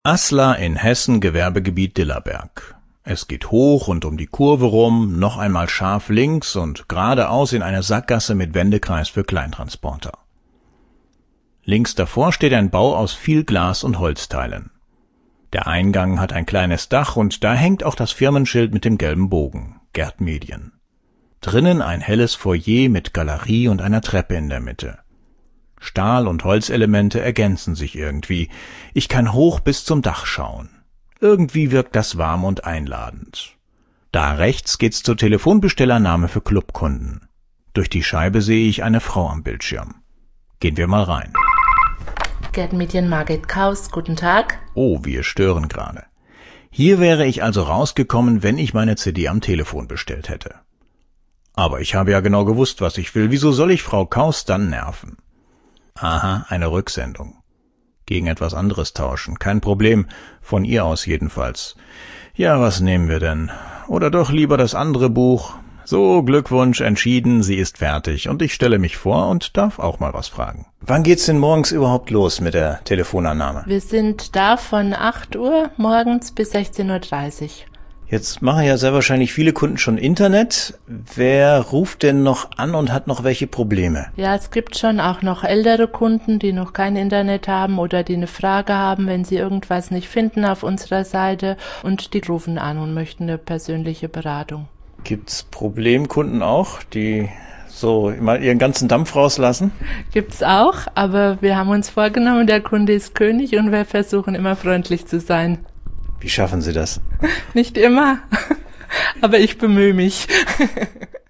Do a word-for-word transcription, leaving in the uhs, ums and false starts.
Asla in Hessen, Gewerbegebiet Dillerberg. Es geht hoch und um die Kurve rum, noch einmal scharf links und geradeaus in eine Sackgasse mit Wendekreis für Kleintransporter. Links davor steht ein Bau aus viel Glas und Holzteilen. Der Eingang hat ein kleines Dach und da hängt auch das Firmenschild mit dem gelben Bogen, Gerd Medien. Drinnen ein helles Foyer mit Galerie und einer Treppe in der Mitte. Stahl- und Holzelemente ergänzen sich irgendwie. Ich kann hoch bis zum Dach schauen. Irgendwie wirkt das warm und einladend. Da rechts geht's zur Telefonbestellernahme für Clubkunden. Durch die Scheibe sehe ich eine Frau am Bildschirm. Gehen wir mal rein. Gerd Medien, Margit Kaus, guten Tag. Oh, wir stören gerade. Hier wäre ich also rausgekommen, wenn ich meine C D am Telefon bestellt hätte. Aber ich habe ja genau gewusst, was ich will. Wieso soll ich Frau Kaus dann nerven? Aha, eine Rücksendung. Gegen etwas anderes tauschen, kein Problem, von ihr aus jedenfalls. Ja, was nehmen wir denn? Oder doch lieber das andere Buch? So, Glückwunsch, entschieden, sie ist fertig und ich stelle mich vor und darf auch mal was fragen. Wann geht's denn morgens überhaupt los mit der Telefonannahme? Wir sind da von acht Uhr morgens bis sechzehn Uhr dreißig. Jetzt machen ja sehr wahrscheinlich viele Kunden schon Internet. Wer ruft denn noch an und hat noch welche Probleme? Ja, es gibt schon auch noch ältere Kunden, die noch kein Internet haben oder die eine Frage haben, wenn sie irgendwas nicht finden auf unserer Seite, und die rufen an und möchten eine persönliche Beratung. Gibt's Problemkunden auch, die so mal ihren ganzen Dampf rauslassen? Gibt's auch, aber wir haben uns vorgenommen, der Kunde ist König und wir versuchen immer freundlich zu sein. Wie schaffen Sie das? Nicht immer, aber ich bemühe mich.